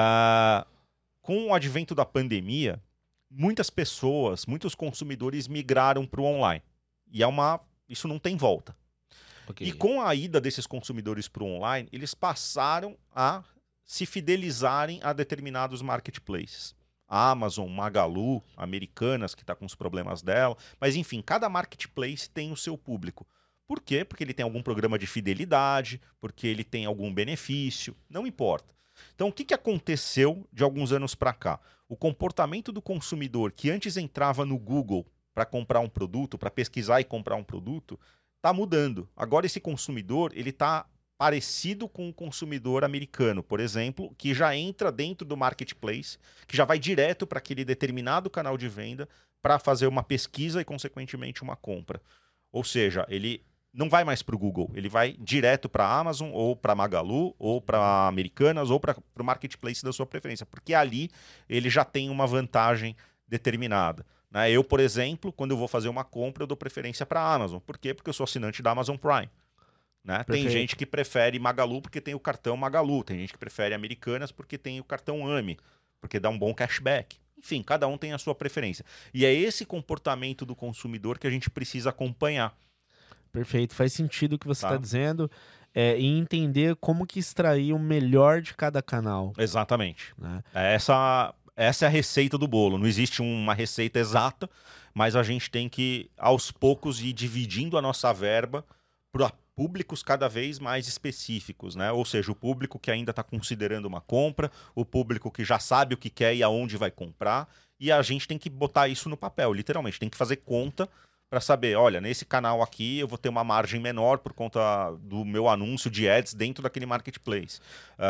Ah, com o advento da pandemia, muitas pessoas, muitos consumidores migraram para o online. E é uma... isso não tem volta. Okay. E com a ida desses consumidores para o online, eles passaram a se fidelizarem a determinados marketplaces. A Amazon, Magalu, Americanas, que está com os problemas dela. Mas, enfim, cada marketplace tem o seu público. Por quê? Porque ele tem algum programa de fidelidade, porque ele tem algum benefício, não importa. Então, o que, que aconteceu de alguns anos para cá? O comportamento do consumidor que antes entrava no Google para comprar um produto, para pesquisar e comprar um produto, está mudando. Agora, esse consumidor ele está parecido com o consumidor americano, por exemplo, que já entra dentro do marketplace, que já vai direto para aquele determinado canal de venda para fazer uma pesquisa e, consequentemente, uma compra. Ou seja, ele não vai mais para o Google, ele vai direto para a Amazon, ou para a Magalu, ou para Americanas, ou para o marketplace da sua preferência, porque ali ele já tem uma vantagem determinada. Né? Eu, por exemplo, quando eu vou fazer uma compra, eu dou preferência para a Amazon. Por quê? Porque eu sou assinante da Amazon Prime. Né? Tem gente que prefere Magalu porque tem o cartão Magalu, tem gente que prefere Americanas porque tem o cartão AMI, porque dá um bom cashback. Enfim, cada um tem a sua preferência. E é esse comportamento do consumidor que a gente precisa acompanhar. Perfeito, faz sentido o que você está Tá. dizendo, é, e entender como que extrair o melhor de cada canal. Exatamente. Né? Essa, essa é a receita do bolo. Não existe uma receita exata, mas a gente tem que, aos poucos, ir dividindo a nossa verba para públicos cada vez mais específicos, né? Ou seja, o público que ainda está considerando uma compra, o público que já sabe o que quer e aonde vai comprar, e a gente tem que botar isso no papel, literalmente, tem que fazer conta para saber, olha, nesse canal aqui eu vou ter uma margem menor por conta do meu anúncio de ads dentro daquele marketplace.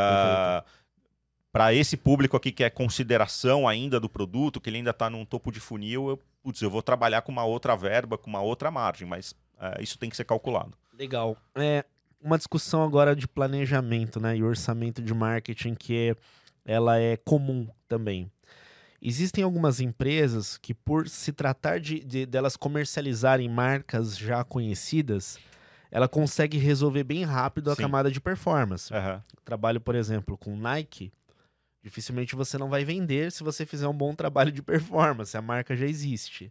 Uh, para esse público aqui que é consideração ainda do produto, que ele ainda está num topo de funil, eu, putz, eu vou trabalhar com uma outra verba, com uma outra margem, mas uh, isso tem que ser calculado. Legal. É uma discussão agora de planejamento, né, e orçamento de marketing que é, ela é comum também. Existem algumas empresas que, por se tratar de, de delas comercializarem marcas já conhecidas, ela consegue resolver bem rápido a Sim. camada de performance. Uhum. Trabalho, por exemplo, com Nike, dificilmente você não vai vender se você fizer um bom trabalho de performance, a marca já existe.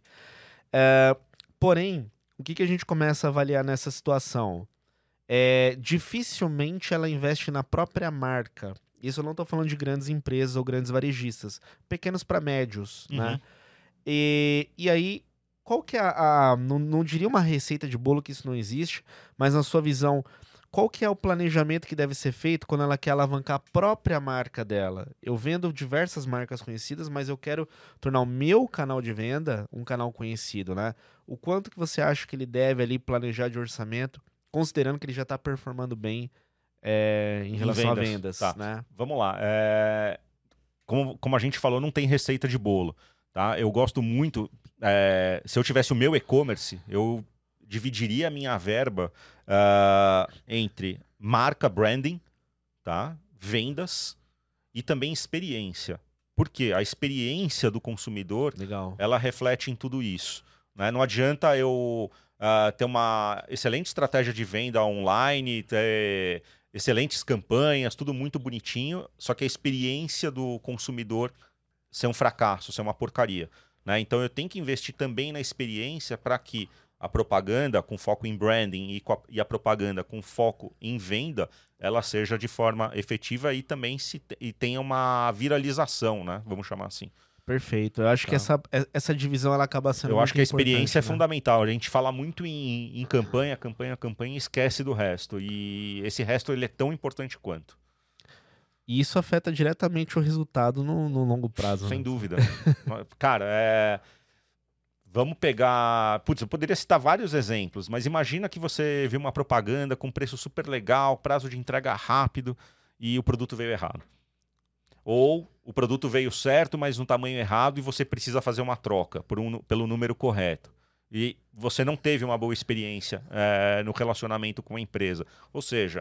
É, porém, o que, que a gente começa a avaliar nessa situação? É, dificilmente ela investe na própria marca. Isso eu não estou falando de grandes empresas ou grandes varejistas. Pequenos para médios, uhum. né? E, e aí, qual que é a... a não, não diria uma receita de bolo, que isso não existe, mas na sua visão, qual que é o planejamento que deve ser feito quando ela quer alavancar a própria marca dela? Eu vendo diversas marcas conhecidas, mas eu quero tornar o meu canal de venda um canal conhecido, né? O quanto que você acha que ele deve ali planejar de orçamento, considerando que ele já está performando bem é, em relação em a vendas, vendas, tá. né? Vamos lá. É... Como, como a gente falou, não tem receita de bolo, tá? Eu gosto muito... É... Se eu tivesse o meu e-commerce, eu dividiria a minha verba uh, entre marca, branding, tá? Vendas e também experiência. Por quê? A experiência do consumidor, Legal. ela reflete em tudo isso, né? Não adianta eu uh, ter uma excelente estratégia de venda online, ter excelentes campanhas, tudo muito bonitinho, só que a experiência do consumidor ser um fracasso, ser uma porcaria, né? Então eu tenho que investir também na experiência para que a propaganda com foco em branding e, a, e a propaganda com foco em venda, ela seja de forma efetiva e também se, e tenha uma viralização, né? Vamos chamar assim. Perfeito. Eu acho tá. que essa, essa divisão ela acaba sendo Eu muito acho que a experiência né? é fundamental. A gente fala muito em, em campanha, campanha, campanha e esquece do resto. E esse resto ele é tão importante quanto. E isso afeta diretamente o resultado no, no longo prazo. Sem né? dúvida. Cara, é... Vamos pegar... Putz, eu poderia citar vários exemplos, mas imagina que você viu uma propaganda com preço super legal, prazo de entrega rápido e o produto veio errado. Ou o produto veio certo, mas no tamanho errado e você precisa fazer uma troca por um, pelo número correto. E você não teve uma boa experiência é, no relacionamento com a empresa. Ou seja,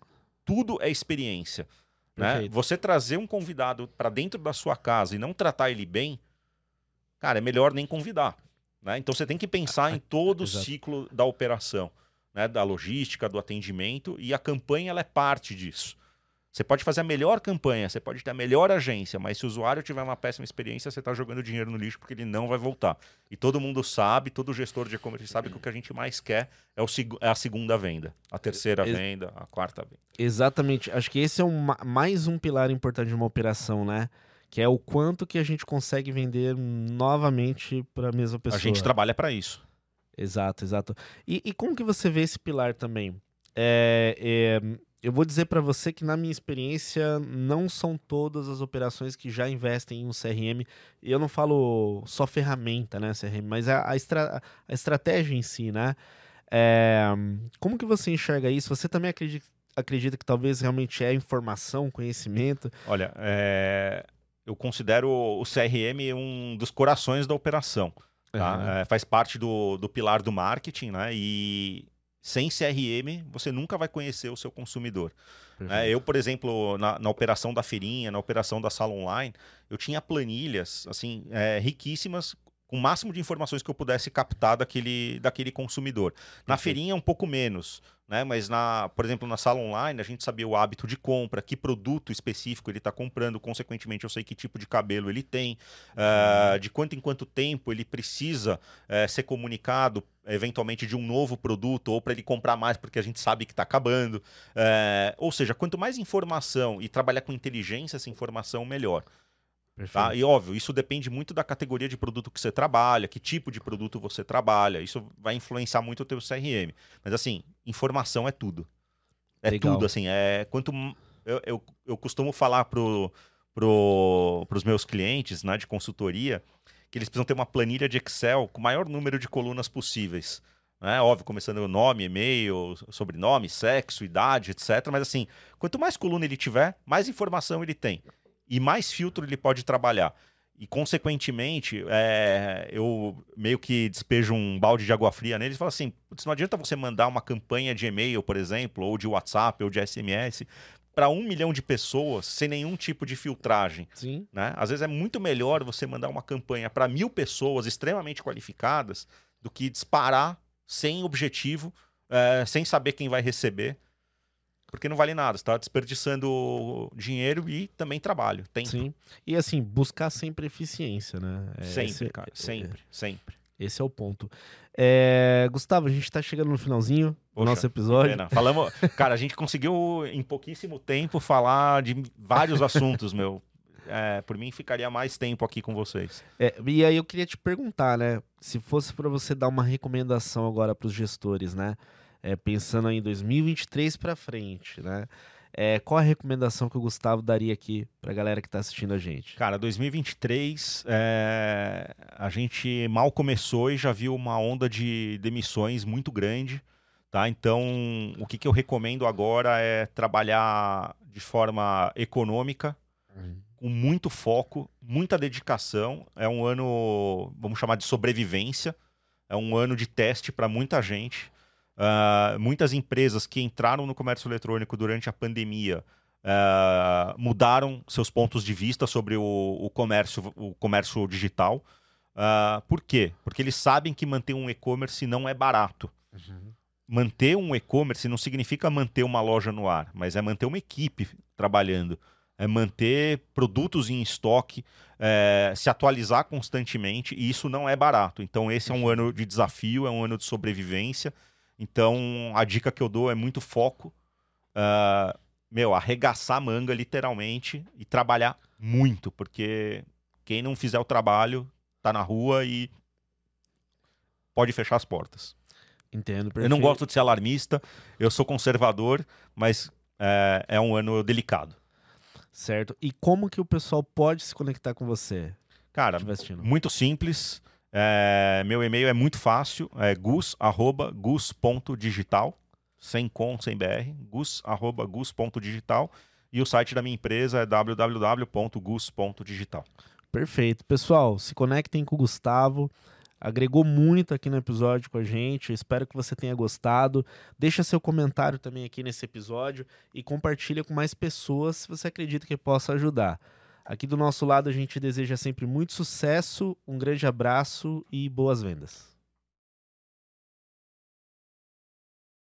tudo é experiência. Né? Você trazer um convidado para dentro da sua casa e não tratar ele bem, cara, é melhor nem convidar. Né? Então você tem que pensar em todo o ciclo da operação, né? Da logística, do atendimento, e a campanha ela é parte disso. Você pode fazer a melhor campanha, você pode ter a melhor agência, mas se o usuário tiver uma péssima experiência, você está jogando dinheiro no lixo porque ele não vai voltar. E todo mundo sabe, todo gestor de e-commerce sabe que o que a gente mais quer é, o seg é a segunda venda, a terceira Ex venda, a quarta venda. Exatamente. Acho que esse é um, mais um pilar importante de uma operação, né? Que é o quanto que a gente consegue vender novamente para a mesma pessoa. A gente trabalha para isso. Exato, exato. E, e como que você vê esse pilar também? É, é, eu vou dizer para você que na minha experiência não são todas as operações que já investem em um C R M. E eu não falo só ferramenta, né, C R M, mas a, a, estra, a estratégia em si, né? É, como que você enxerga isso? Você também acredita, acredita que talvez realmente é informação, conhecimento? Olha, é... eu considero o C R M um dos corações da operação. Tá? Uhum. É, faz parte do, do pilar do marketing, né? E sem C R M você nunca vai conhecer o seu consumidor. É, eu, por exemplo, na, na operação da feirinha, na operação da sala online, eu tinha planilhas assim, é, riquíssimas, com o máximo de informações que eu pudesse captar daquele, daquele consumidor. Na Perfeito. Feirinha um pouco menos, né? Mas, na, por exemplo, na sala online, a gente sabia o hábito de compra, que produto específico ele está comprando, consequentemente eu sei que tipo de cabelo ele tem, uhum. uh, de quanto em quanto tempo ele precisa uh, ser comunicado, eventualmente, de um novo produto, ou para ele comprar mais, porque a gente sabe que está acabando. Uh, ou seja, quanto mais informação e trabalhar com inteligência essa informação, melhor. Tá? E óbvio, isso depende muito da categoria de produto que você trabalha, que tipo de produto você trabalha. Isso vai influenciar muito o teu C R M. Mas assim, informação é tudo. É Legal. tudo, assim. É, quanto, eu, eu, eu costumo falar pro, pro, pros meus clientes, né, de consultoria, que eles precisam ter uma planilha de Excel com o maior número de colunas possíveis. Né? Óbvio, começando o nome, e-mail, sobrenome, sexo, idade, etcétera. Mas assim, quanto mais coluna ele tiver, mais informação ele tem. E mais filtro ele pode trabalhar. E, consequentemente, é, eu meio que despejo um balde de água fria neles e falo assim, não adianta você mandar uma campanha de e-mail, por exemplo, ou de WhatsApp, ou de S M S, para um milhão de pessoas sem nenhum tipo de filtragem. Sim. Né? Às vezes é muito melhor você mandar uma campanha para mil pessoas extremamente qualificadas do que disparar sem objetivo, é, sem saber quem vai receber. Porque não vale nada, você está desperdiçando dinheiro e também trabalho, tempo. Sim, e assim, buscar sempre eficiência, né? É, sempre, esse, cara, sempre, é, sempre. Esse é o ponto. É, Gustavo, a gente está chegando no finalzinho do nosso episódio. Falamos, cara, a gente conseguiu em pouquíssimo tempo falar de vários assuntos, meu. É, por mim, ficaria mais tempo aqui com vocês. É, e aí eu queria te perguntar, né? Se fosse para você dar uma recomendação agora para os gestores, né? é, pensando aí em dois mil e vinte e três para frente, né? É, qual a recomendação que o Gustavo daria aqui para a galera que está assistindo a gente? Cara, dois mil e vinte e três, é, a gente mal começou e já viu uma onda de demissões muito grande, tá? Então, o que, que eu recomendo agora é trabalhar de forma econômica, Uhum. com muito foco, muita dedicação. É um ano, vamos chamar de sobrevivência, é um ano de teste para muita gente. Uh, muitas empresas que entraram no comércio eletrônico durante a pandemia uh, mudaram seus pontos de vista sobre o, o, comércio, o comércio digital. Uh, por quê? Porque eles sabem que manter um e-commerce não é barato. Uhum. Manter um e-commerce não significa manter uma loja no ar, mas é manter uma equipe trabalhando. É manter produtos em estoque, é, se atualizar constantemente, e isso não é barato. Então esse é um ano de desafio, é um ano de sobrevivência. Então, a dica que eu dou é muito foco, uh, meu, arregaçar a manga, literalmente, e trabalhar muito, porque quem não fizer o trabalho tá na rua e pode fechar as portas. Entendo, perfeito. Eu não gosto de ser alarmista, eu sou conservador, mas é, é um ano delicado. Certo. E como que o pessoal pode se conectar com você? Cara, muito simples. É, meu e-mail é muito fácil, é gus arroba gus ponto digital, sem com, sem br, gus arroba gus ponto digital, e o site da minha empresa é w w w ponto gus ponto digital. Perfeito. Pessoal, se conectem com o Gustavo, agregou muito aqui no episódio com a gente, eu espero que você tenha gostado. Deixa seu comentário também aqui nesse episódio e compartilha com mais pessoas se você acredita que possa ajudar. Aqui do nosso lado a gente deseja sempre muito sucesso, um grande abraço e boas vendas.